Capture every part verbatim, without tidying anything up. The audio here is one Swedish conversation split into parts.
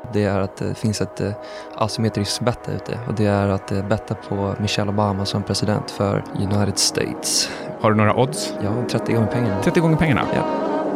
Det är att det finns ett asymmetriskt bett ute och det är att betta på Michelle Obama som president för United States. Har du några odds? Ja, trettio gånger pengarna. trettio gånger pengarna? Ja.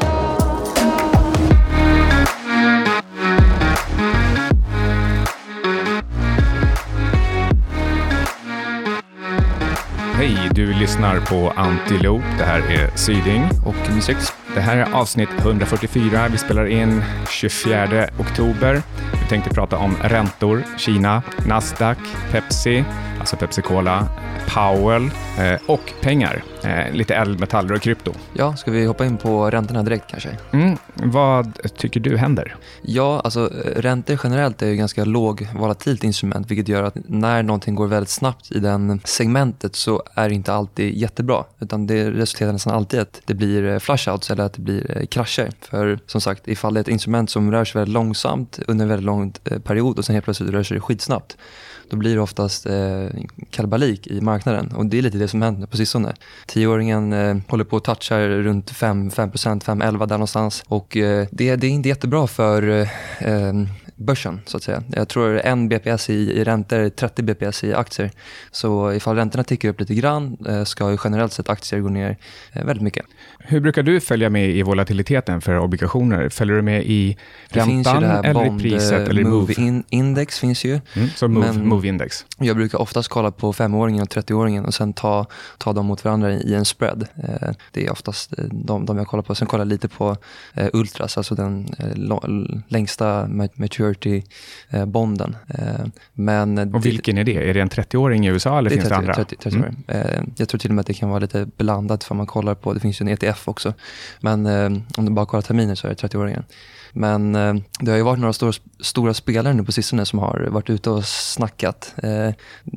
Hej, du lyssnar på Antilope. Det här är Syding. Och Musix. Det här är avsnitt hundrafyrtiofyra. Vi spelar in tjugofjärde oktober. Vi tänkte prata om räntor, Kina, Nasdaq, Pepsi, alltså Pepsi Cola, Powell eh, och pengar. Eh, lite ädelmetaller och krypto. Ja, ska vi hoppa in på räntorna direkt kanske? Mm, vad tycker du händer? Ja, alltså räntor generellt är ju ganska låg volatilt instrument, vilket gör att när någonting går väldigt snabbt i den segmentet så är det inte alltid jättebra. Utan det resulterar nästan alltid att det blir flashouts eller att det blir krascher. För som sagt, ifall det är ett instrument som rör sig väldigt långsamt under en väldigt lång period och sen helt plötsligt rör sig skitsnabbt, då blir det oftast eh, kalabalik i marknaden. Och det är lite det som händer på sistone. Tioåringen eh, håller på att toucha runt fem procent, fem elva där någonstans. Och eh, det, det är inte jättebra för eh, börsen så att säga. Jag tror en B P S i, i räntor är trettio B P S i aktier. Så ifall räntorna tickar upp lite grann eh, ska ju generellt sett aktier gå ner eh, väldigt mycket. Hur brukar du följa med i volatiliteten för obligationer? Följer du med i det räntan eller bond, i priset eller move move? In, index finns ju. Mm, så move, Men move index. Jag brukar oftast kolla på femåringen och trettioåringen och sen ta, ta dem mot varandra i en spread. Eh, det är oftast de, de jag kollar på. Sen kollar jag lite på eh, ultras, alltså den eh, längsta maturity eh, bonden. Eh, men och vilken är det? Är det en trettioåring i U S A eller det finns trettio, det andra? trettio, trettio mm. eh, jag tror till och med att det kan vara lite blandat för man kollar på, det finns ju en E T F också. Men eh, om du bara kollar terminer så är det trettioåringen. Men eh, det har ju varit några stora, stora spelare nu på sistone som har varit ute och snackat. Eh,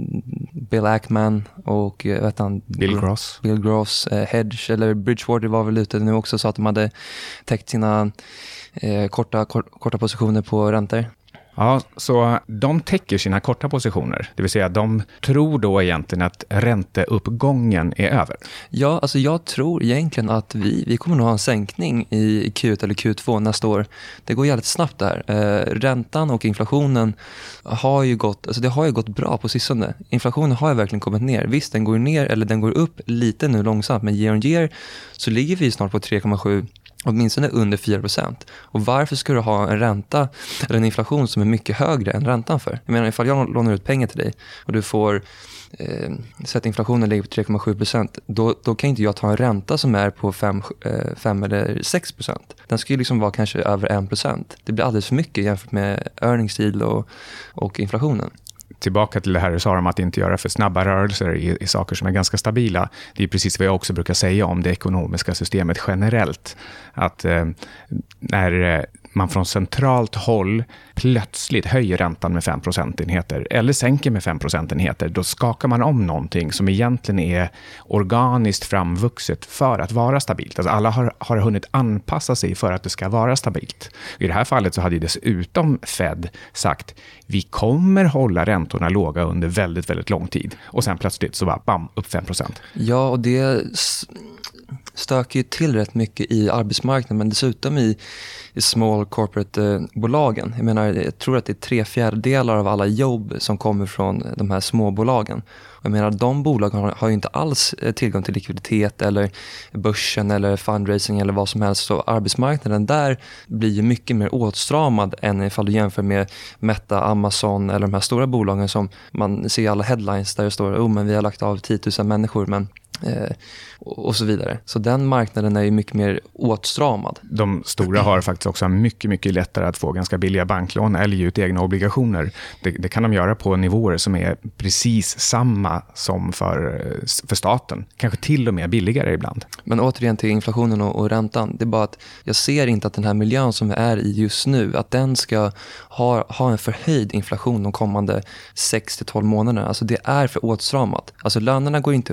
Bill Ackman och eh, vet han, Bill Gross. Bill Gross, eh, Hedge eller Bridgewater var väl ute nu också, så att de hade täckt sina eh, korta, kort, korta positioner på räntor. Ja, så de täcker sina korta positioner. Det vill säga de tror då egentligen att ränteuppgången är över. Ja, alltså jag tror egentligen att vi, vi kommer nog ha en sänkning i Q ett eller Q två nästa år. Det går jävligt snabbt där. Eh, räntan och inflationen har ju gått, alltså det har ju gått bra på sistone. Inflationen har ju verkligen kommit ner. Visst, den går ner eller den går upp lite nu långsamt, men year on year så ligger vi snart på tre komma sju. Åtminstone under fyra procent. Och varför ska du ha en ränta eller en inflation som är mycket högre än räntan för? Jag menar, ifall jag lånar ut pengar till dig och du får eh, så att inflationen ligger på tre komma sju procent, då, då kan inte jag ta en ränta som är på fem eller sex procent. Den ska ju liksom vara kanske över en procent. Det blir alldeles för mycket jämfört med earnings yield och, och inflationen. Tillbaka till det här du sa om att inte göra för snabba rörelser i, i saker som är ganska stabila. Det är precis vad jag också brukar säga om det ekonomiska systemet generellt. Att eh, när man från centralt håll plötsligt höjer räntan med fem procentenheter eller sänker med fem procentenheter, då skakar man om någonting som egentligen är organiskt framvuxet för att vara stabilt. Alltså alla har, har hunnit anpassa sig för att det ska vara stabilt. I det här fallet så hade ju dessutom Fed sagt vi kommer hålla räntorna låga under väldigt, väldigt lång tid. Och sen plötsligt så bara bam, upp fem procent. Ja, och det stöker ju till rätt mycket i arbetsmarknaden, men dessutom i, i small corporate-bolagen. Jag menar, jag tror att det är tre fjärdedelar av alla jobb som kommer från de här småbolagen. Och jag menar, de bolagen har, har ju inte alls tillgång till likviditet eller börsen eller fundraising eller vad som helst. Så arbetsmarknaden där blir ju mycket mer åtstramad än ifall du jämför med Meta, Amazon eller de här stora bolagen som man ser alla headlines där det står oh, men vi har lagt av tio tusen människor, men Eh, och så vidare. Så den marknaden är ju mycket mer åtstramad. De stora har faktiskt också mycket, mycket lättare att få ganska billiga banklån eller ge ut egna obligationer. Det, det kan de göra på nivåer som är precis samma som för, för staten. Kanske till och med billigare ibland. Men återigen till inflationen och, och räntan. Det är bara att jag ser inte att den här miljön som vi är i just nu, att den ska ha, ha en förhöjd inflation de kommande sex till tolv månaderna. Alltså det är för åtstramat. Alltså lönerna går inte upp.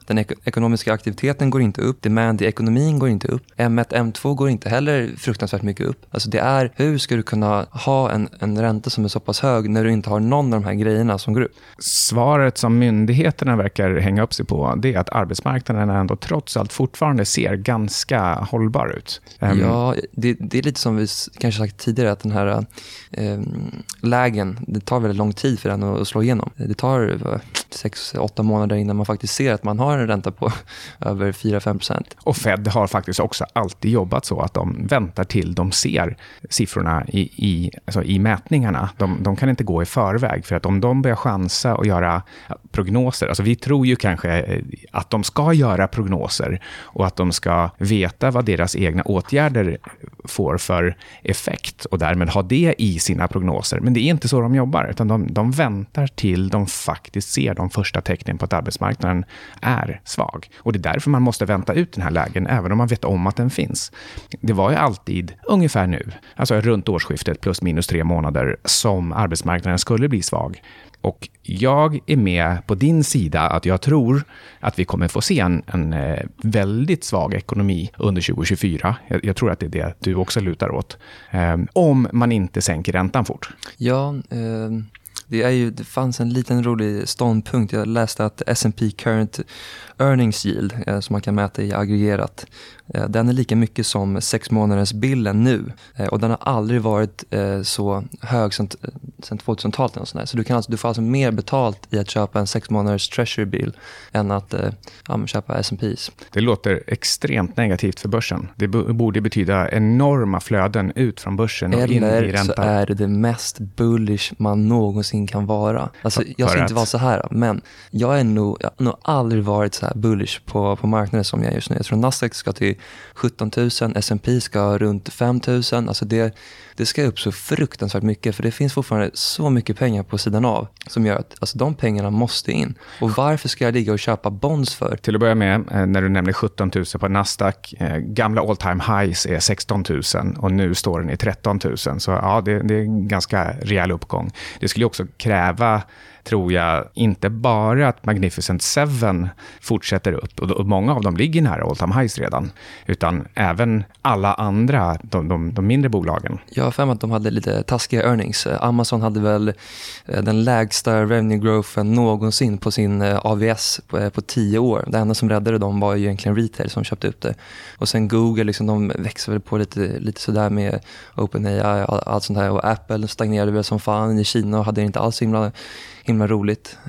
Den ek- ekonomiska aktiviteten går inte upp, demand i ekonomin går inte upp, M ett, M två går inte heller fruktansvärt mycket upp. Alltså det är, hur ska du kunna ha en, en ränta som är så pass hög när du inte har någon av de här grejerna som går upp? Svaret som myndigheterna verkar hänga upp sig på, det är att arbetsmarknaden ändå trots allt fortfarande ser ganska hållbar ut. Um, ja, det, det är lite som vi kanske sagt tidigare, att den här eh, lägen, det tar väldigt lång tid för den att slå igenom. Det tar sex åtta månader innan man faktiskt ser att man har en ränta på över fyra till fem procent. Och Fed har faktiskt också alltid jobbat så att de väntar till de ser siffrorna i, i, alltså i mätningarna. De, de kan inte gå i förväg, för att om de börjar chansa och göra prognoser, alltså vi tror ju kanske att de ska göra prognoser och att de ska veta vad deras egna åtgärder får för effekt och därmed ha det i sina prognoser. Men det är inte så de jobbar, utan de, de väntar till de faktiskt ser de första tecknen på att arbetsmarknaden är svag. Och det är därför man måste vänta ut den här lägen, även om man vet om att den finns. Det var ju alltid ungefär nu, alltså runt årsskiftet plus minus tre månader, som arbetsmarknaden skulle bli svag. Och jag är med på din sida att jag tror att vi kommer få se en, en väldigt svag ekonomi under tjugo tjugofyra. Jag, jag tror att det är det du också lutar åt. Eh, om man inte sänker räntan fort. Ja, eh... Det, är ju, det fanns en liten rolig ståndpunkt. Jag läste att S and P Current Earnings Yield, eh, som man kan mäta i aggregerat, eh, den är lika mycket som sex månaders billen nu. Eh, och den har aldrig varit eh, så hög sedan, sedan tvåtusentalet. Och sådär. Så du, kan alltså, du får alltså mer betalt i att köpa en sex månaders treasury bill än att eh, ja, köpa S and P's. Det låter extremt negativt för börsen. Det b- borde betyda enorma flöden ut från börsen och Eller in i räntan. så är det det mest bullish man någonsin kan vara. Alltså, jag ska inte vara så här, men jag är nog, jag har nog aldrig varit så här bullish på, på marknaden som jag är just nu. Jag tror Nasdaq ska till sjutton tusen, S and P ska runt fem tusen. Alltså det, det ska upp så fruktansvärt mycket, för det finns fortfarande så mycket pengar på sidan av som gör att alltså, de pengarna måste in. Och varför ska jag ligga och köpa bonds för? Till att börja med, när du nämner sjutton tusen på Nasdaq, gamla all time highs är sexton tusen och nu står den i tretton tusen. Så ja, det, det är en ganska rejäl uppgång. Det skulle också kräva, tror jag, inte bara att Magnificent Seven fortsätter upp, och många av dem ligger nära all time highs redan, utan även alla andra, de, de, de mindre bolagen. Jag har för mig att de hade lite taskiga earnings. Amazon hade väl den lägsta revenue growthen någonsin på sin A V S på, på tio år. Det enda som räddade dem var ju egentligen retail som köpte upp det. Och sen Google, liksom, de växer väl på lite, lite sådär med OpenAI och allt sånt här. Och Apple stagnerade väl som fan i Kina och hade inte alls himla, himla roligt.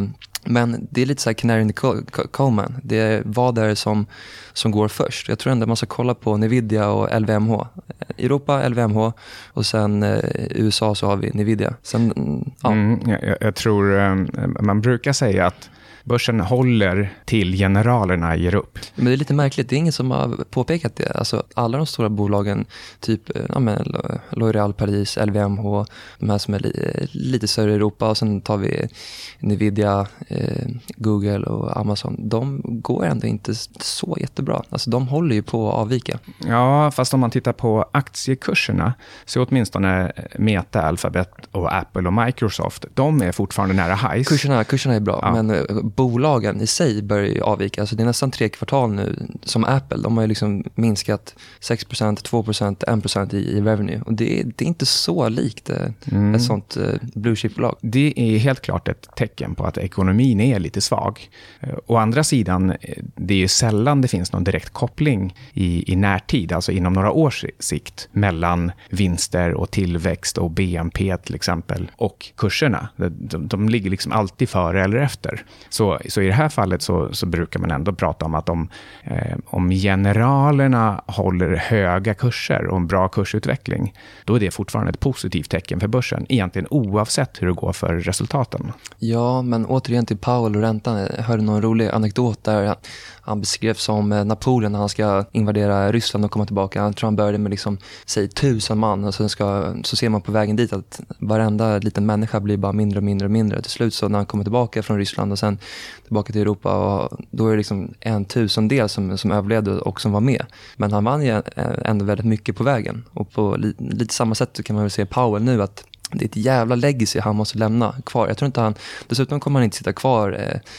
Men det är lite så här canary in the coal man. Det är vad är det som, som går först. Jag tror ändå man ska kolla på Nvidia och L V M H. Europa, L V M H, och sen eh, U S A så har vi Nvidia. Sen, ja. mm, jag, jag tror um, man brukar säga att börsen håller till generalerna ger upp. Men det är lite märkligt, det är ingen som har påpekat det. Alltså, alla de stora bolagen, typ ja, men, L'Oréal Paris, L V M H, de här som är li- lite större i Europa, och sen tar vi Nvidia, eh, Google och Amazon. De går ändå inte så jättebra. Alltså, de håller ju på att avvika. Ja, fast om man tittar på aktiekurserna så åtminstone Meta, Alphabet och Apple och Microsoft, de är fortfarande nära highs. Kurserna, kurserna är bra, ja. men bolagen i sig börjar ju avvika. Alltså det är nästan tre kvartal nu som Apple. De har ju liksom minskat sex procent, två procent, en procent i, i revenue. Och det är, det är inte så likt eh, mm. ett sånt eh, blue chip-bolag. Det är helt klart ett tecken på att ekonomin är lite svag. Å andra sidan, det är ju sällan det finns någon direkt koppling i, i närtid, alltså inom några års sikt, mellan vinster och tillväxt och B N P till exempel och kurserna. De, de ligger liksom alltid före eller efter. Så, så i det här fallet så, så brukar man ändå prata om att om, eh, om generalerna håller höga kurser och en bra kursutveckling, då är det fortfarande ett positivt tecken för börsen, egentligen oavsett hur det går för resultaten. Ja, men återigen till Powell och räntan. Jag hörde någon rolig anekdot där han beskrevs som Napoleon när han ska invadera Ryssland och komma tillbaka. Han tror han började med liksom, säg tusen man, och sen ska, så ser man på vägen dit att varenda liten människa blir bara mindre och mindre och mindre. Till slut så när han kommer tillbaka från Ryssland och sen tillbaka till Europa, och då är det liksom en tusendel som, som överlevde och som var med. Men han vann ju ändå väldigt mycket på vägen. Och på li, lite samma sätt så kan man väl se Powell nu, att det är ett jävla legacy han måste lämna kvar. Jag tror inte han, dessutom kommer han inte sitta kvar eh,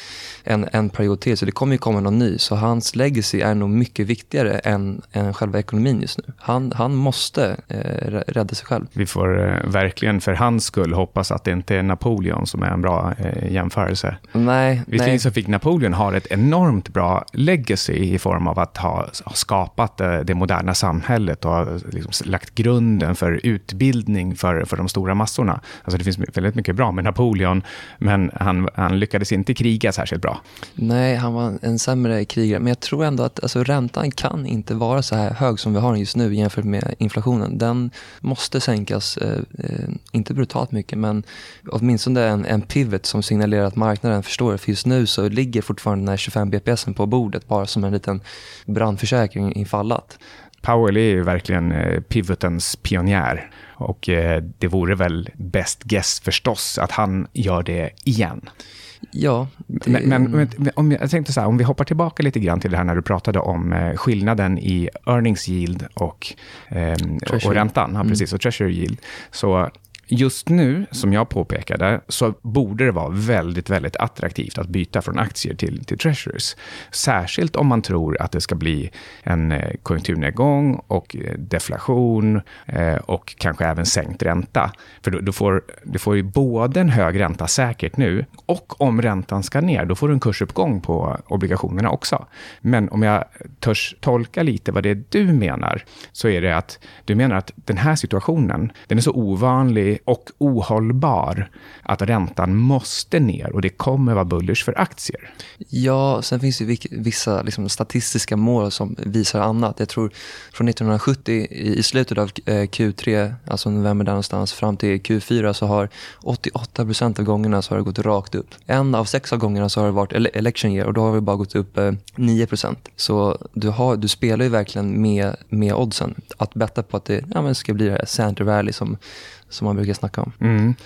en, en period till, så det kommer ju komma någon ny. Så hans legacy är nog mycket viktigare än, än själva ekonomin just nu. Han, han måste eh, rädda sig själv. Vi får eh, verkligen för hans skull hoppas att det inte är Napoleon som är en bra eh, jämförelse. Nej. Visserligen så fick Napoleon ha ett enormt bra legacy i form av att ha, ha skapat eh, det moderna samhället och ha liksom, lagt grunden för utbildning för, för de stora massorna. Alltså det finns väldigt mycket bra med Napoleon, men han, han lyckades inte kriga särskilt bra. Nej, han var en sämre krigare. Men jag tror ändå att alltså, räntan kan inte vara så här hög som vi har just nu jämfört med inflationen. Den måste sänkas, eh, inte brutalt mycket, men åtminstone en, en pivot som signalerar att marknaden förstår det. För just nu så ligger fortfarande den här tjugofem B P S på bordet bara som en liten brandförsäkring infallat. Powell är ju verkligen eh, pivotens pionjär. Och eh, det vore väl best guess förstås att han gör det igen. Ja. Det... Men, men, men om jag tänkte så här, om vi hoppar tillbaka lite grann till det här när du pratade om eh, skillnaden i earnings yield och, eh, och räntan, ja, precis, och treasury yield. Så just nu, som jag påpekade, så borde det vara väldigt, väldigt attraktivt att byta från aktier till, till treasuries. Särskilt om man tror att det ska bli en konjunkturnedgång och deflation eh, och kanske även sänkt ränta. För då, då får du får ju både en hög ränta säkert nu, och om räntan ska ner, då får du en kursuppgång på obligationerna också. Men om jag törs tolka lite vad det är du menar, så är det att du menar att den här situationen, den är så ovanlig och ohållbar att räntan måste ner och det kommer vara bullish för aktier. Ja, sen finns det vissa liksom, statistiska mål som visar annat. Jag tror från nittonhundrasjuttio i slutet av Q tre, alltså november där någonstans, fram till Q fyra så har åttioåtta procent av gångerna så har det gått rakt upp. En av sex av gångerna så har det varit election year och då har det bara gått upp nio procent. Så du, har, du spelar ju verkligen med, med oddsen. Att betta på att det ja, men ska bli det här Center Rally som som man brukar snacka om. Mm.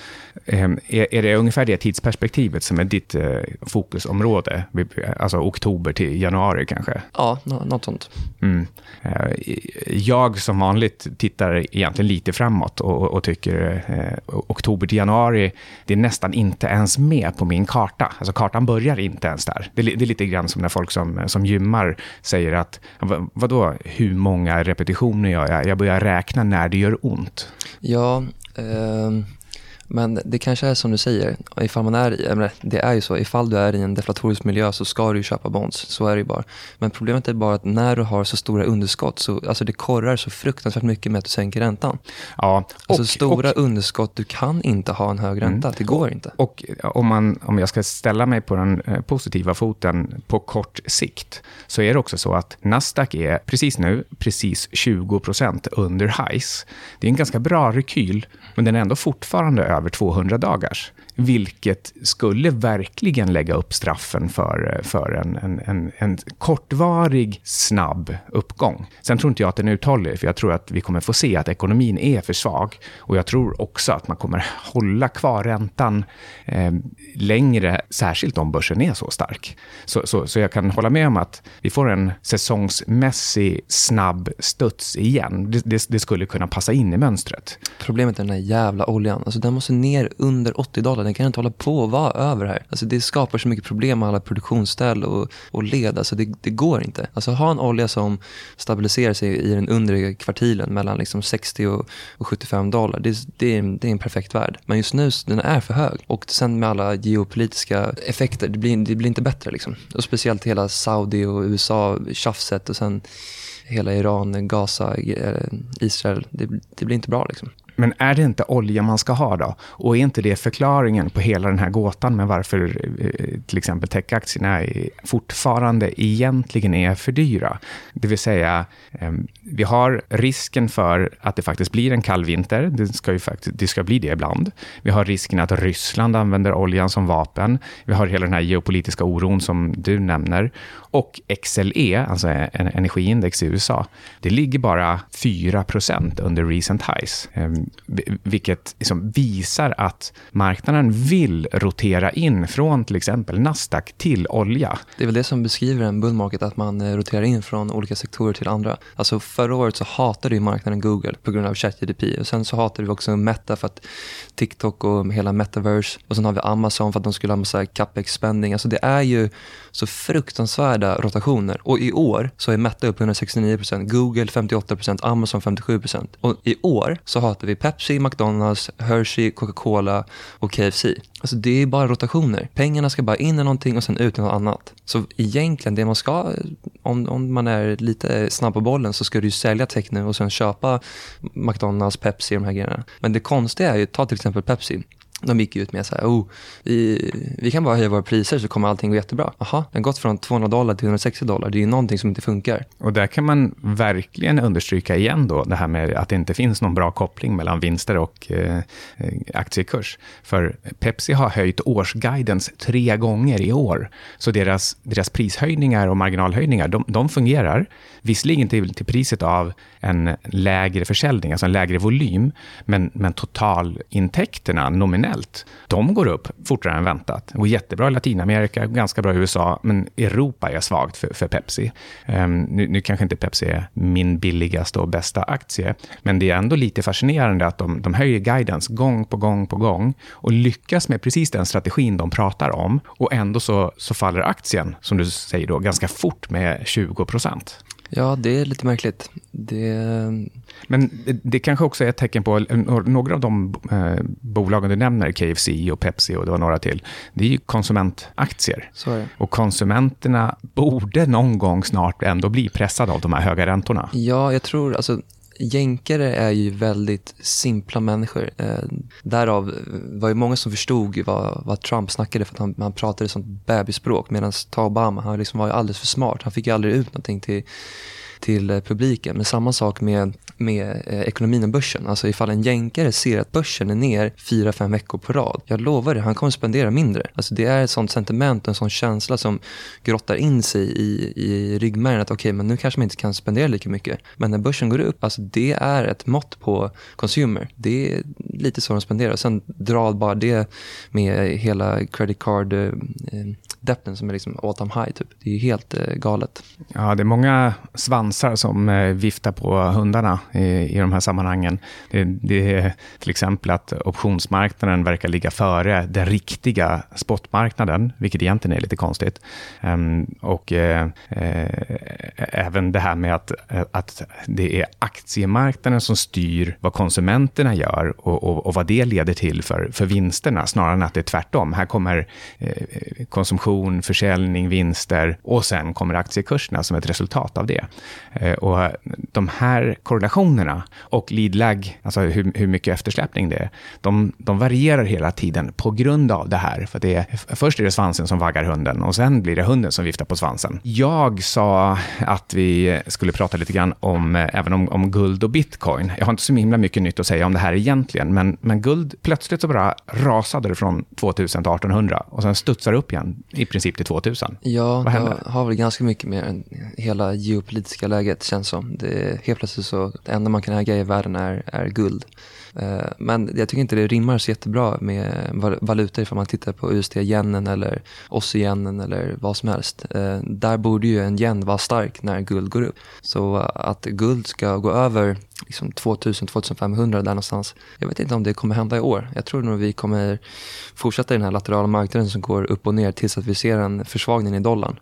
Är, är det ungefär det tidsperspektivet som är ditt eh, fokusområde? Alltså oktober till januari kanske? Ja, något sånt. Mm. Jag som vanligt tittar egentligen lite framåt och, och tycker eh, oktober till januari, det är nästan inte ens med på min karta. Alltså kartan börjar inte ens där. Det, det är lite grann som när folk som, som gymmar säger att vadå, hur många repetitioner gör jag? Jag börjar räkna när det gör ont. Ja, eh, men det kanske är som du säger, ifall man är i, det är ju så, ifall du är i en deflatorisk miljö så ska du ju köpa bonds, så är det ju bara. Men problemet är bara att när du har så stora underskott, så, alltså det korrar så fruktansvärt mycket med att du sänker räntan. Ja, och, alltså stora och, underskott, du kan inte ha en hög ränta, mm, det går inte. Och om, man, om jag ska ställa mig på den positiva foten på kort sikt, så är det också så att Nasdaq är precis nu precis tjugo procent under highs. Det är en ganska bra rekyl, men den är ändå fortfarande över tvåhundra dagars. Vilket skulle verkligen lägga upp straffen för, för en, en, en, en kortvarig, snabb uppgång. Sen tror inte jag att den är uthållig, för jag tror att vi kommer få se att ekonomin är för svag. Och jag tror också att man kommer hålla kvar räntan eh, längre, särskilt om börsen är så stark. Så, så, så jag kan hålla med om att vi får en säsongsmässig, snabb studs igen. Det, det, det skulle kunna passa in i mönstret. Problemet är den här jävla oljan. Alltså den måste ner under åttio dollar. Den kan inte hålla på att vara över här. Alltså det skapar så mycket problem med alla produktionsställ och, och led. Alltså det, det går inte. Alltså ha en olja som stabiliserar sig i den undre kvartilen mellan liksom sextio och, och sjuttiofem dollar. Det, det, är, det är en perfekt värld. Men just nu den är för hög. Och sen med alla geopolitiska effekter, det blir, det blir inte bättre liksom. Och speciellt hela Saudi och U S A tjafset och sen hela Iran, Gaza, Israel. Det, det blir inte bra liksom. Men är det inte olja man ska ha då? Och är inte det förklaringen på hela den här gåtan med varför till exempel techaktierna fortfarande egentligen är för dyra? Det vill säga, vi har risken för att det faktiskt blir en kall vinter. Det ska ju faktiskt, det ska bli det ibland. Vi har risken att Ryssland använder oljan som vapen. Vi har hela den här geopolitiska oron som du nämner. Och X L E, alltså en energiindex i U S A, det ligger bara fyra procent under recent highs. vilket liksom visar att marknaden vill rotera in från till exempel Nasdaq till olja. Det är väl det som beskriver en bull market, att man roterar in från olika sektorer till andra. Alltså förra året så hatade ju marknaden Google på grund av ChatGPT, och sen så hatade vi också Meta för att TikTok och hela metaverse, och sen har vi Amazon för att de skulle ha massa capex-spending. Alltså det är ju så fruktansvärda rotationer, och i år så är Meta upp hundrasextionio procent, Google femtioåtta procent, Amazon femtiosju procent, och i år så hatar vi Pepsi, McDonald's, Hershey, Coca-Cola och K F C. Alltså det är bara rotationer. Pengarna ska bara in i någonting och sen ut i något annat. Så egentligen det man ska, om, om man är lite snabb på bollen, så ska du ju sälja tech nu och sen köpa McDonald's, Pepsi och de här grejerna. Men det konstiga är ju, ta till exempel Pepsi. De gick ut med så här, oh, vi, vi kan bara höja våra priser så kommer allting gå jättebra. Jaha, det har gått från tvåhundra dollar till hundrasextio dollar. Det är ju någonting som inte funkar. Och där kan man verkligen understryka igen då det här med att det inte finns någon bra koppling mellan vinster och eh, aktiekurs. För Pepsi har höjt årsguidance tre gånger i år. Så deras, deras prishöjningar och marginalhöjningar, de, de fungerar. Visserligen till, till priset av en lägre försäljning, alltså en lägre volym, men, men totalintäkterna nominellt, de går upp fortare än väntat. Och jättebra i Latinamerika, ganska bra i U S A, men Europa är svagt för, för Pepsi. Um, nu, nu kanske inte Pepsi är min billigaste och bästa aktie, men det är ändå lite fascinerande att de, de höjer guidance gång på gång på gång och lyckas med precis den strategin de pratar om, och ändå så, så faller aktien, som du säger då, ganska fort med tjugo procent. Ja, det är lite märkligt. Det... Men det kanske också är ett tecken på några av de eh, bolagen du nämner, K F C och Pepsi och det var några till. Det är ju konsumentaktier. Så är det. Och konsumenterna borde någon gång snart ändå bli pressade av de här höga räntorna. Ja, jag tror, alltså jänkare är ju väldigt simpla människor. Eh, därav var ju många som förstod vad, vad Trump snackade, för att han, han pratade sånt bebisspråk, medan Obama, han liksom var ju alldeles för smart. Han fick ju aldrig ut någonting till, till eh, publiken. Men samma sak med, med eh, ekonomin och börsen. Alltså ifall en jänkare ser att börsen är ner fyra, fem veckor på rad, jag lovar det, han kommer spendera mindre. Alltså det är ett sånt sentiment och en sån känsla som grottar in sig i, i ryggmärgen att okej, okay, men nu kanske man inte kan spendera lika mycket. Men när börsen går upp, alltså det är ett mått på consumer. Det är lite så de spenderar. Sen drar bara det med hela credit card eh, debten som är liksom all time high typ. Det är ju helt eh, galet. Ja, det är många svansar som eh, viftar på hundarna i, i de här sammanhangen. Det, det är till exempel att optionsmarknaden verkar ligga före den riktiga spotmarknaden, vilket egentligen är lite konstigt. Um, och eh, eh, även det här med att, att det är aktiemarknaden som styr vad konsumenterna gör och, och, och vad det leder till för, för vinsterna, snarare än att det är tvärtom. Här kommer eh, konsumtion, försäljning, vinster, och sen kommer aktiekurserna som ett resultat av det. Eh, och de här korrelationerna och lead lag, alltså hur, hur mycket eftersläppning det är, de, de varierar hela tiden på grund av det här. För det är, först är det svansen som vaggar hunden, och sen blir det hunden som viftar på svansen. Jag sa att vi skulle prata lite grann om, även om, om guld och bitcoin. Jag har inte så himla mycket nytt att säga om det här egentligen, men, men guld plötsligt så bara rasade det från tvåtusen till artonhundra och sen studsar upp igen i princip till tvåtusen. Ja, vad hände? det har väl ganska mycket mer än hela geopolitiska läget, känns som. Det, helt plötsligt så, det enda man kan äga i världen är, är guld. Men jag tycker inte det rimmar så jättebra med valutor ifall man tittar på U S D-yenen eller Aussie-yenen eller vad som helst. Där borde ju en yen vara stark när guld går upp. Så att guld ska gå över liksom tvåtusen till tvåtusenfemhundra där någonstans, jag vet inte om det kommer hända i år. Jag tror nog vi kommer fortsätta i den här laterala marknaden som går upp och ner tills att vi ser en försvagning i dollarn.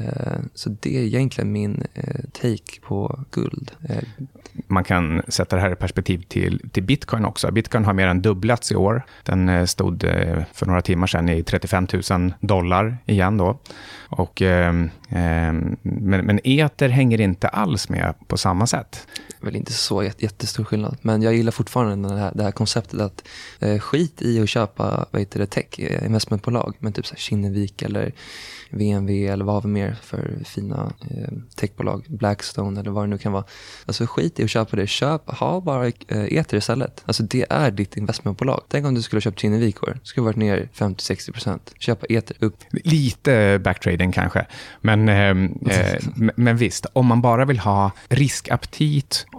Så det är egentligen min take på guld. Man kan sätta det här i perspektiv till, till bitcoin också. Bitcoin har mer än dubblats i år. Den stod för några timmar sedan i trettiofem tusen dollar igen då. Och, eh, men, men Ether hänger inte alls med på samma sätt. Det är väl inte så jättestor skillnad. Men jag gillar fortfarande det här, det här konceptet att eh, skit i att köpa vad heter det, tech, investmentbolag. Men typ så här Kinnevik eller V N V eller vad har vi mer för fina eh, techbolag. Blackstone eller vad det nu kan vara. Alltså skit i att köpa det. Köp, ha bara eh, Ether istället. Alltså det är ditt investmentbolag. Tänk om du skulle ha köpt Kinnevik år. Det skulle varit ner femtio till sextio procent. Köpa Ether upp. Lite backtrade kanske. Men, eh, men visst, om man bara vill ha riskaptit och eh,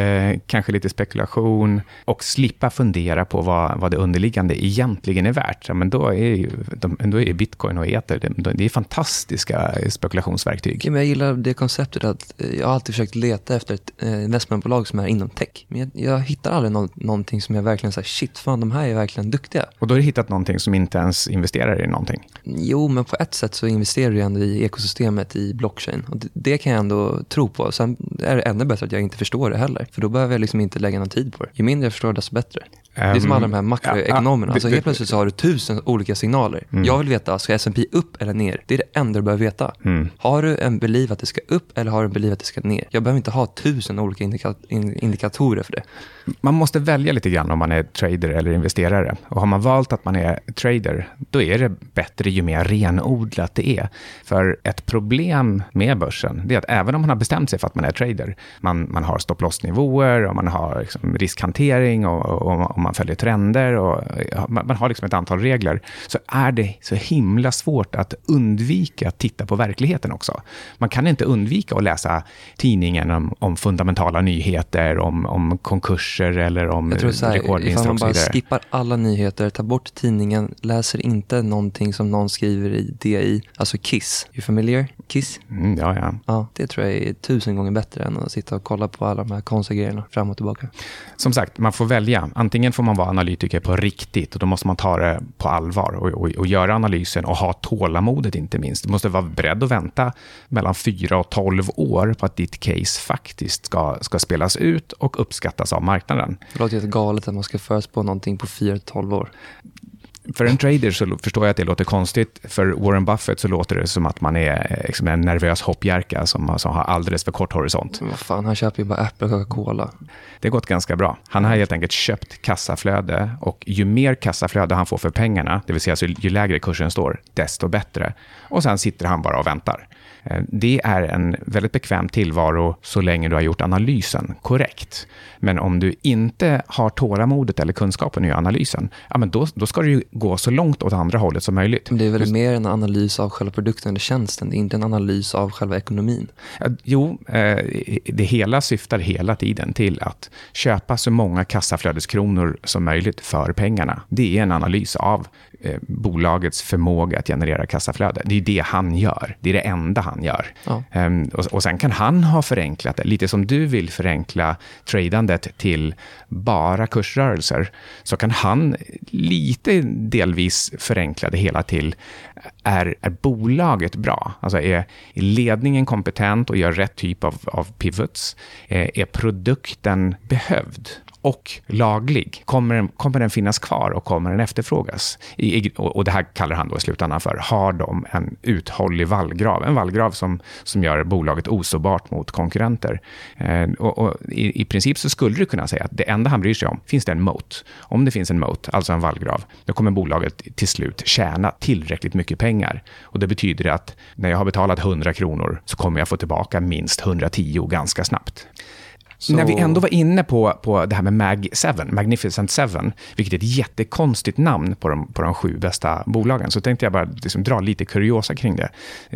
eh, kanske lite spekulation och slippa fundera på vad, vad det underliggande egentligen är värt. Ja, men då är ju de, då är bitcoin och ether, det, det är fantastiska spekulationsverktyg. Ja, men jag gillar det konceptet att jag har alltid försökt leta efter ett eh, investmentbolag som är inom tech. Men jag, jag hittar aldrig no- någonting som jag verkligen säger, shit fan, de här är verkligen duktiga. Och då har du hittat någonting som inte ens investerar i någonting? Jo, men på ett sätt så investerar jag ändå i ekosystemet i blockchain. Och det, det kan jag ändå tro på. Sen är det ännu bättre att jag inte förstår det heller. För då behöver jag liksom inte lägga någon tid på det. Ju mindre jag förstår, desto bättre. Um, det är som alla de här makroekonomerna. Ja, ja, alltså helt plötsligt så har du tusen olika signaler. Mm. Jag vill veta, ska S and P upp eller ner? Det är det enda du behöver veta. Mm. Har du en belief att det ska upp eller har du en belief att det ska ner? Jag behöver inte ha tusen olika indika- indikatorer för det. Man måste välja lite grann om man är trader eller investerare. Och har man valt att man är trader, då är det bättre ju mer renodlat det är. För ett problem med börsen, det är att även om man har bestämt sig för att man är trader, man, man har stopp-loss-nivåer och man har liksom riskhantering och, och, och man följer trender och man, man har liksom ett antal regler, så är det så himla svårt att undvika att titta på verkligheten också. Man kan inte undvika att läsa tidningen om, om fundamentala nyheter, om, om konkurser eller om rekordvinster. Ifall man bara skippar alla nyheter, tar bort tidningen, läser inte någonting som någon skriver i D I, alltså Kiss. Är du familiar? Kiss? Mm, ja, ja. Ja, det tror jag är tusen gånger bättre än att sitta och kolla på alla de här konstiga grejerna fram och tillbaka. Som sagt, man får välja. Antingen får man vara analytiker på riktigt och då måste man ta det på allvar och, och, och göra analysen och ha tålamodet inte minst. Du måste vara beredd att vänta mellan fyra och tolv år på att ditt case faktiskt ska, ska spelas ut och uppskattas av marknaden. Det låter helt galet att man ska förutspå någonting på fyra till tolv år. För en trader så förstår jag att det låter konstigt. För Warren Buffett så låter det som att man är liksom en nervös hoppjärka som alltså har alldeles för kort horisont. Men vad fan, han köper ju bara Apple och Coca-Cola. Det har gått ganska bra. Han har helt enkelt köpt kassaflöde och ju mer kassaflöde han får för pengarna, det vill säga så ju lägre kursen står, desto bättre. Och sen sitter han bara och väntar. Det är en väldigt bekväm tillvaro så länge du har gjort analysen korrekt. Men om du inte har tålamodet eller kunskapen i analysen, ja, men då, då ska du ju gå så långt åt andra hållet som möjligt. Men det är väl Just... mer en analys av själva produkten eller tjänsten, det är inte en analys av själva ekonomin. Ja, jo, eh, det hela syftar hela tiden till att köpa så många kassaflödeskronor som möjligt för pengarna. Det är en analys av eh, bolagets förmåga att generera kassaflöde. Det är det han gör. Det är det enda han gör. Ja. Um, och, och sen kan han ha förenklat det, lite som du vill förenkla tradandet till bara kursrörelser, så kan han lite delvis förenkla det hela till är, är bolaget bra? Alltså är, är ledningen kompetent och gör rätt typ av, av pivots? Är, är produkten behövd och laglig? Kommer den, kommer den finnas kvar och kommer den efterfrågas? I, och, och det här kallar han då i slutändan för, har de en uthållig vallgrav? En vallgrav som, som gör bolaget osårbart mot konkurrenter. Eh, och, och i, i princip så skulle du kunna säga att det enda han bryr sig om, finns det en moat? Om det finns en moat, alltså en vallgrav, då kommer bolaget till slut tjäna tillräckligt mycket pengar. Och det betyder att när jag har betalat hundra kronor så kommer jag få tillbaka minst hundratio ganska snabbt. Så... När vi ändå var inne på, på det här med Mag sju, Magnificent Seven, vilket är ett jättekonstigt namn på de, på de sju bästa bolagen, så tänkte jag bara liksom dra lite kuriosa kring det.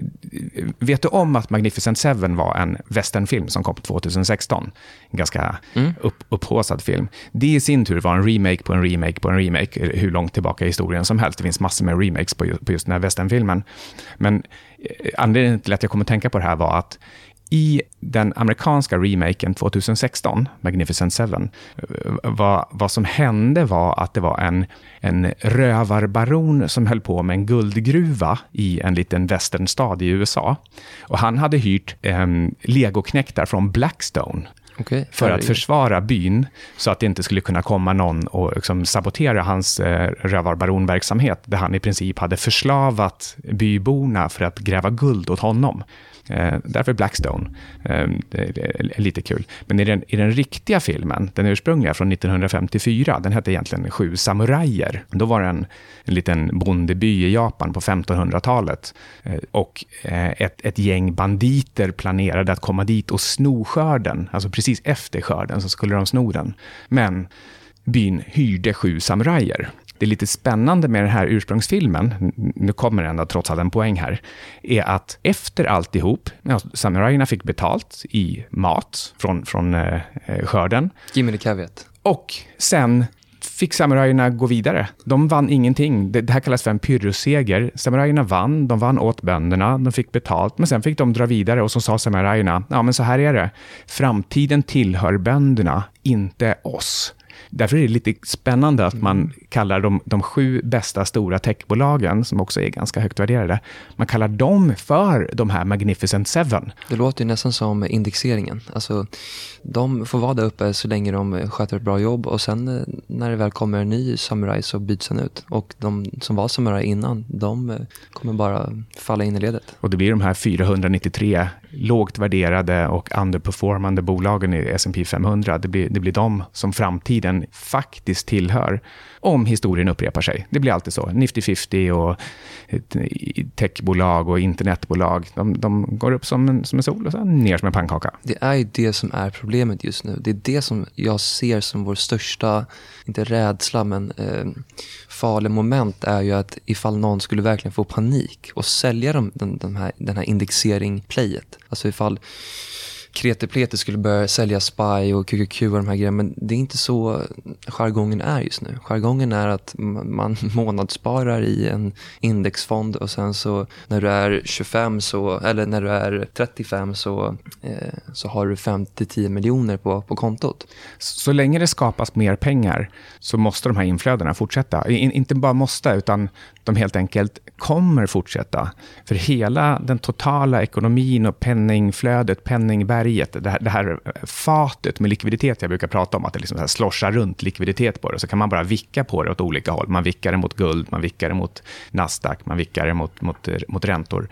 Vet du om att Magnificent Seven var en westernfilm som kom tjugohundrasexton? En ganska mm. upp, upphåsad film. Det i sin tur var en remake på en remake på en remake, hur långt tillbaka i historien som helst. Det finns massor med remakes på just, på just den här westernfilmen. Men anledningen till att jag kommer att tänka på det här var att i den amerikanska remaken tjugohundrasexton, Magnificent Seven, vad, vad som hände var att det var en, en rövarbaron som höll på med en guldgruva i en liten westernstad i U S A. Och han hade hyrt eh, legoknektar från Blackstone. Okay, för att försvara byn så att det inte skulle kunna komma någon och liksom sabotera hans eh, rövarbaronverksamhet, där han i princip hade förslavat byborna för att gräva guld åt honom. Eh, därför Blackstone. Eh, det, det är lite kul. Men i den, i den riktiga filmen, den ursprungliga från nittonhundrafemtiofyra, den hette egentligen Sju samurajer. Då var det en, en liten bondeby i Japan på femtonhundratalet. Eh, och eh, ett, ett gäng banditer planerade att komma dit och sno skörden. Alltså precis efter skörden så skulle de sno den. Men byn hyrde sju samurajer. det är lite spännande med den här ursprungsfilmen, nu kommer ändå trots allt en poäng här, är att efter alltihop, ja, samurajerna fick betalt i mat från, från eh, skörden. Give me the caveat. Och sen fick samurajerna gå vidare. De vann ingenting. Det, det här kallas för en pyrrhusseger. Samurajerna vann, de vann åt bönderna, de fick betalt, men sen fick de dra vidare och så sa samurajerna, ja men så här är det. Framtiden tillhör bönderna, inte oss. Därför är det lite spännande att man kallar de, de sju bästa stora techbolagen, som också är ganska högt värderade, man kallar dem för de här Magnificent Seven. Det låter ju nästan som indexeringen. Alltså, de får vara där uppe så länge de sköter ett bra jobb, och sen när det väl kommer en ny samuraj så byts den ut. Och de som var samuraj innan, de kommer bara falla in i ledet. Och det blir de här fyrahundranittiotre lågt värderade och underperformande bolagen i S and P femhundra. Det blir, det blir de som framtiden faktiskt tillhör om historien upprepar sig. Det blir alltid så. Nifty femtio och techbolag och internetbolag, de, de går upp som en, som en sol och sen ner som en pannkaka. Det är ju det som är problemet just nu. Det är det som jag ser som vår största, inte rädsla, men eh, farlig moment är ju att ifall någon skulle verkligen få panik och sälja dem, den, den här, den här indexering-playet. Alltså ifall Kreti Pleti skulle börja sälja Spy och Q Q Q och de här grejerna, men det är inte så jargongen är just nu. Jargongen är att man månadssparar i en indexfond och sen så när du är tjugofem så, eller när du är trettiofem så, eh, så har du fem till tio miljoner på, på kontot. Så länge det skapas mer pengar så måste de här inflödena fortsätta. In, inte bara måste, utan de helt enkelt kommer fortsätta. För hela den totala ekonomin och penningflödet, penningberget, det här, det här fatet med likviditet jag brukar prata om, att det liksom så här sloshar runt likviditet på det, så kan man bara vicka på det åt olika håll. Man vickar det mot guld, man vickar det mot Nasdaq, man vickar det mot, mot, mot räntor.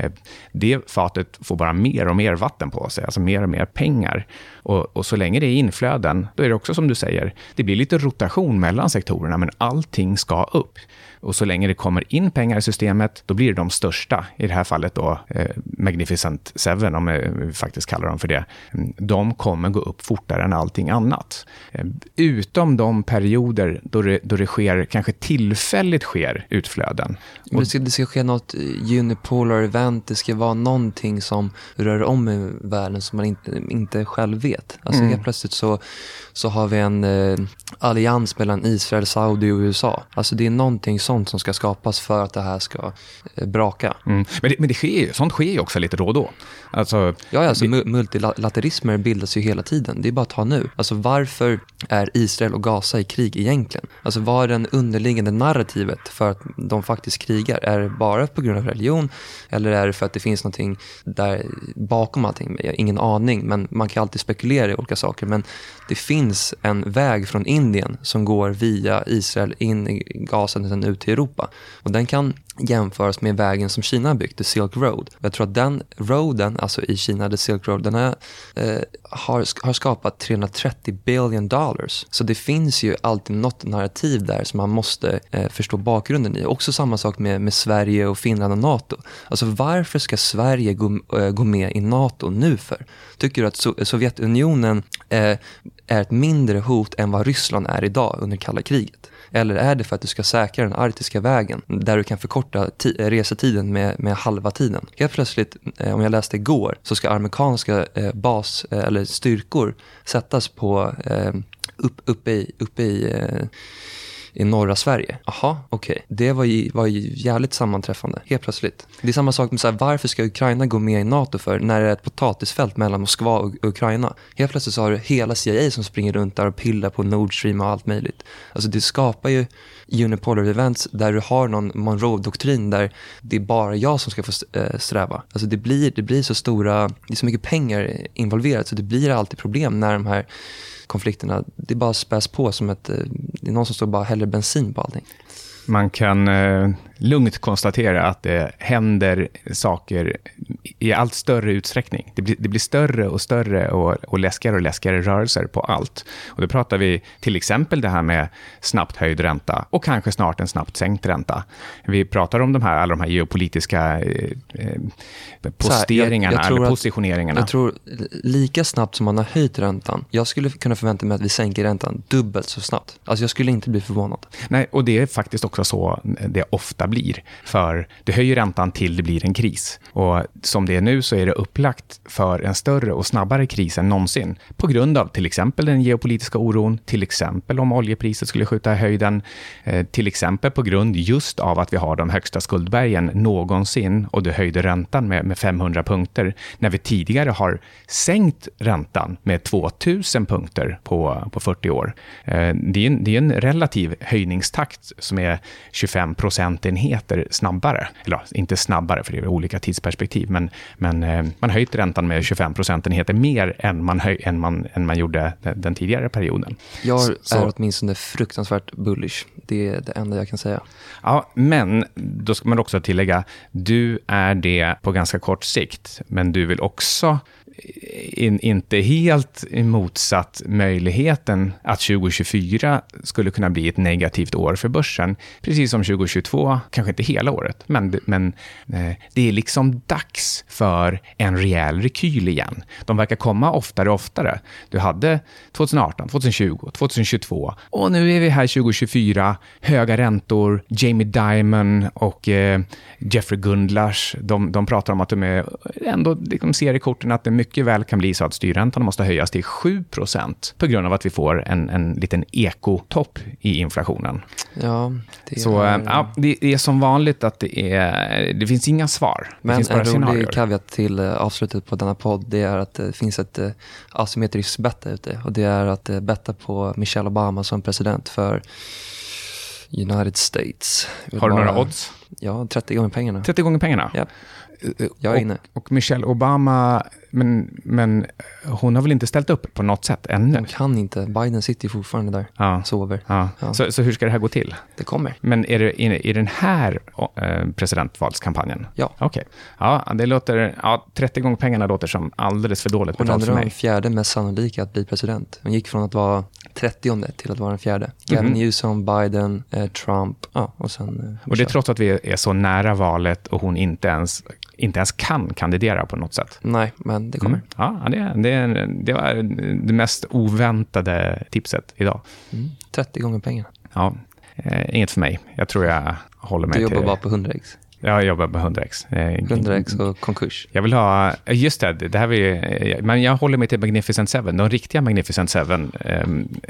Det fatet får bara mer och mer vatten på sig, alltså mer och mer pengar. Och, och så länge det är inflöden, då är det också som du säger, det blir lite rotation mellan sektorerna, men allting ska upp. Och så länge det kommer in pengar i systemet, då blir det de största, i det här fallet då eh, Magnificent Seven, om vi faktiskt kallar dem för det. De kommer gå upp fortare än allting annat. Eh, utom de perioder då det, då det sker, kanske tillfälligt sker utflöden. Men det, ska, det ska ske något unipolar event, det ska vara någonting som rör om i världen som man inte, inte själv vet. Alltså mm. helt plötsligt så, så har vi en eh, allians mellan Israel, Saudi och U S A. Alltså det är någonting sånt som ska skapas för att det här ska eh, braka. Mm. Men, det, men det sker, sånt sker ju också lite då och då. Alltså, ja, alltså vi... multilaterismer bildas ju hela tiden. Det är bara att ta nu. Alltså varför är Israel och Gaza i krig egentligen? Alltså vad är den underliggande narrativet för att de faktiskt krigar? Är det bara på grund av religion? Eller är det för att det finns någonting där bakom allting? Jag har ingen aning, men man kan alltid spekulera i olika saker. Men det finns en väg från Indien som går via Israel in i Gaza och sen ut till Europa. Och den kan jämföras med vägen som Kina har byggt, The Silk Road. Jag tror att den roaden, alltså i Kina, The Silk Road, den är, eh, har, har skapat trehundratrettio billion dollars. Så det finns ju alltid något narrativ där som man måste eh, förstå bakgrunden i. Också samma sak med, med Sverige och Finland och NATO. Alltså varför ska Sverige gå, äh, gå med i NATO nu för? Tycker du att so- Sovjetunionen eh, är ett mindre hot än vad Ryssland är idag under kalla kriget? Eller är det för att du ska säkra den arktiska vägen där du kan förkorta t- resetiden med, med halva tiden? Helt plötsligt, eh, om jag läste igår, så ska amerikanska eh, bas eh, eller styrkor sättas på eh, upp, uppe i, uppe i eh, i norra Sverige. Jaha, okej. Okay. Det var ju, var ju jävligt sammanträffande, helt plötsligt. Det är samma sak med så här, varför ska Ukraina gå med i NATO för när det är ett potatisfält mellan Moskva och Ukraina? Helt plötsligt så har du hela C I A som springer runt där och pillar på Nord Stream och allt möjligt. Alltså det skapar ju unipolar events där du har någon Monroe-doktrin där det är bara jag som ska få sträva. Alltså det blir, det blir så stora, det är så mycket pengar involverat, så det blir alltid problem när de här konflikterna, det bara späs på som ett, det är någon som står bara häller bensin på allting. Man kan eh, lugnt konstatera att det händer saker i allt större utsträckning. Det blir, det blir större och större och, och läskigare och läskigare rörelser på allt. Och då pratar vi till exempel det här med snabbt höjd ränta och kanske snart en snabbt sänkt ränta. Vi pratar om de här, alla de här geopolitiska eh, posteringarna jag, jag eller positioneringarna. Att, jag tror lika snabbt som man har höjt räntan, jag skulle kunna förvänta mig att vi sänker räntan dubbelt så snabbt. Alltså jag skulle inte bli förvånad. Nej, och det är faktiskt också så det ofta blir. För det höjer räntan till det blir en kris. Och som det är nu så är det upplagt för en större och snabbare kris än någonsin. På grund av till exempel den geopolitiska oron, till exempel om oljepriset skulle skjuta i höjden, eh, till exempel på grund just av att vi har de högsta skuldbergen någonsin och det höjde räntan med, med femhundra punkter när vi tidigare har sänkt räntan med tvåtusen punkter på, på fyrtio år. Eh, det, är en, det är en relativ höjningstakt som är tjugofem procentenheter snabbare. Eller inte snabbare för det är olika tidsperspektiv, men, men eh, man har höjt räntan med tjugofem procentenheter mer än man, höj, än man, än man gjorde den, den tidigare perioden. Jag så, är så, åtminstone fruktansvärt bullish. Det är det enda jag kan säga. Ja, men då ska man också tillägga, du är det på ganska kort sikt, men du vill också In, inte helt motsatt möjligheten att tjugohundratjugofyra skulle kunna bli ett negativt år för börsen. Precis som tjugohundratjugotvå, kanske inte hela året, men, men eh, det är liksom dags för en rejäl rekyl igen. De verkar komma oftare och oftare. Du hade tjugoarton, tjugotjugo, tjugotjugotvå och nu är vi här tjugohundratjugofyra, höga räntor, Jamie Dimon och eh, Jeffrey Gundlach, de, de pratar om att de är ändå, de ser i korten att det mycket väl kan bli så att styrräntan måste höjas till sju procent på grund av att vi får en, en liten ekotopp i inflationen. Ja, det så är... ja, det är som vanligt att det är det finns inga svar. Det Men finns bara en rolig scenarier. caveat till uh, avslutet på denna podd, det är att det uh, finns ett uh, asymmetriskt betta ute och det är att uh, betta på Michelle Obama som president för United States. Har du några odds? Ja, trettio gånger pengarna. trettio gånger pengarna? Ja. Jag är inne. Och, och Michelle Obama, men, men hon har väl inte ställt upp på något sätt ännu? De kan inte. Biden sitter ju fortfarande där. Ja. Sover. Ja. Ja. Så, så hur ska det här gå till? Det kommer. Men är det i, i den här äh, presidentvalskampanjen? Ja. Okej. Okay. Ja, det låter, ja, trettio gånger pengarna låter som alldeles för dåligt betalt för mig. Hon är den fjärde mest sannolika att bli president. Hon gick från att vara trettionde till att vara den fjärde. Gavin mm. Newsom, Biden, eh, Trump, ja, och sen... Eh, och det är trots att vi är så nära valet och hon inte ens, inte ens kan kandidera på något sätt. Nej, men det kommer. Mm. Ja, det, det, det var det mest oväntade tipset idag. Mm. trettio gånger pengarna. Ja, eh, inget för mig. Jag tror jag håller mig till... Du jobbar bara på hundra ex. Jag jobbar på hundra ex. hundra ex och konkurs. Jag vill ha, just det, det här vi, men jag håller mig till Magnificent Seven, de riktiga Magnificent Seven eh,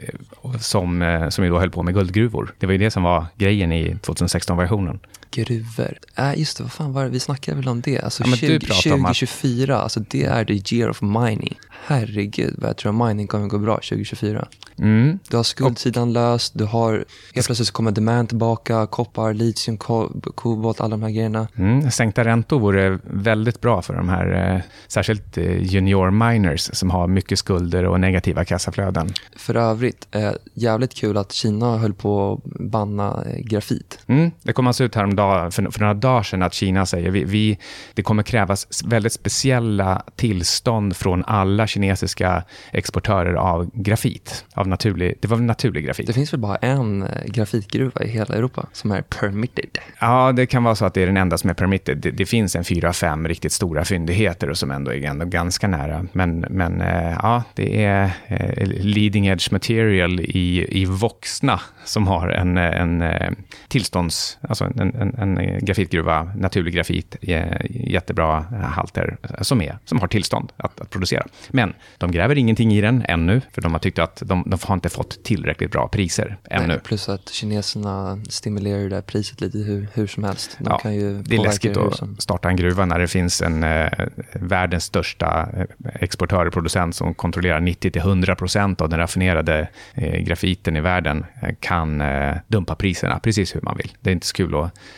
som, som ju då höll på med guldgruvor. Det var ju det som var grejen i tjugohundrasexton-versionen. Gruvor. Äh, just det, vad fan var det? Vi snackade väl om det. Alltså ja, tjugo tjugofyra, att... alltså det är the year of mining. Herregud, vad jag tror att mining kommer gå bra tjugo tjugofyra. Mm. Du har skuldsidan och... löst, du har, helt plötsligt så kommer demand tillbaka, koppar, litium, kobolt, alla de här grejerna. Mm. Sänkta räntor vore väldigt bra för de här, eh, särskilt eh, junior miners som har mycket skulder och negativa kassaflöden. För övrigt, eh, jävligt kul att Kina höll på att banna eh, grafit. Mm. Det kom alltså ut häromdag, för, för några dagar sedan att Kina säger vi, vi, det kommer krävas väldigt speciella tillstånd från alla kinesiska exportörer av grafit. Av naturlig, det var naturlig grafit. Det finns väl bara en eh, grafitgruva i hela Europa som är permitted? Ja, det kan vara så att det är den enda som är permitted. Det, det finns en fyra, fem riktigt stora fyndigheter och som ändå är ändå ganska nära. Men, men eh, ja, det är eh, leading edge material i, i Voxna som har en, en, en tillstånds, alltså en, en, en grafitgruva, naturlig grafit, jättebra halter som, är, som har tillstånd att, att producera. Men de gräver ingenting i den ännu, för de har tyckt att de, de har inte fått tillräckligt bra priser ännu. Nej, plus att kineserna stimulerar det priset lite hur, hur som helst. De ja, kan ju det är läskigt att som... starta en gruva när det finns en eh, världens största exportör och producent som kontrollerar nittio till hundra procent av den raffinerade eh, grafiten i världen, eh, kan eh, dumpa priserna precis hur man vill. Det är inte så kul att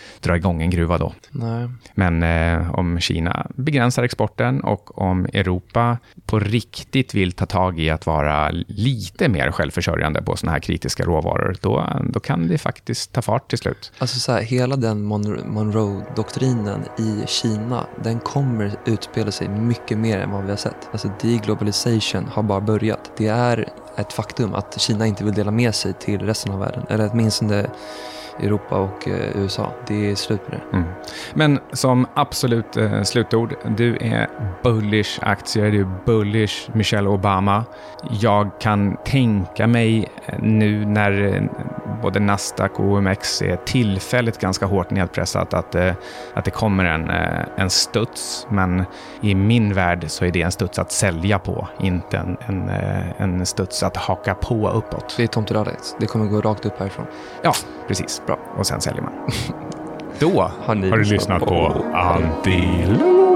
dra igång en gruva då. Nej. Men eh, om Kina begränsar exporten och om Europa på riktigt vill ta tag i att vara lite mer självförsörjande på såna här kritiska råvaror, då, då kan det faktiskt ta fart till slut. Alltså så här, hela den Mon- Monroe-doktrinen i Kina, den kommer utspela sig mycket mer än vad vi har sett. Alltså deglobalization har bara börjat. Det är ett faktum att Kina inte vill dela med sig till resten av världen, eller åtminstone Europa och eh, U S A. Det är slut med det. Mm. Men som absolut eh, slutord, du är bullish aktier, du är bullish Michelle Obama. Jag kan tänka mig nu när eh, både Nasdaq och O M X är tillfälligt ganska hårt nedpressat att, eh, att det kommer en, eh, en studs. Men i min värld så är det en studs att sälja på, inte en, en, eh, en studs att haka på uppåt. Det är tomt och Alex. Det kommer gå rakt upp härifrån. Ja, precis. Bra. Och sen säljer man. Då har, har du lyssnat på, på Anti.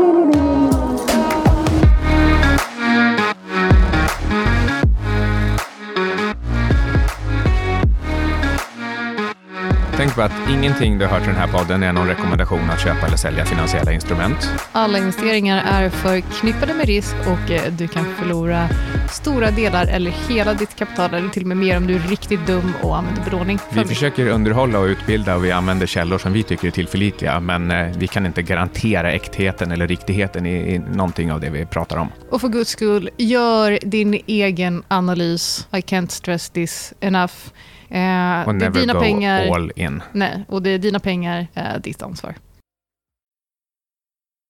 Tänk på att ingenting du har hört i den här podden är någon rekommendation att köpa eller sälja finansiella instrument. Alla investeringar är förknippade med risk och du kan förlora stora delar eller hela ditt kapital eller till och med mer om du är riktigt dum och använder belåning. Vi försöker underhålla och utbilda och vi använder källor som vi tycker är tillförlitliga, men vi kan inte garantera äktheten eller riktigheten i, i någonting av det vi pratar om. Och för guds skull, gör din egen analys. I can't stress this enough. Eh, och det är never dina go pengar, all in. Nej, och det är dina pengar, eh, ditt ansvar.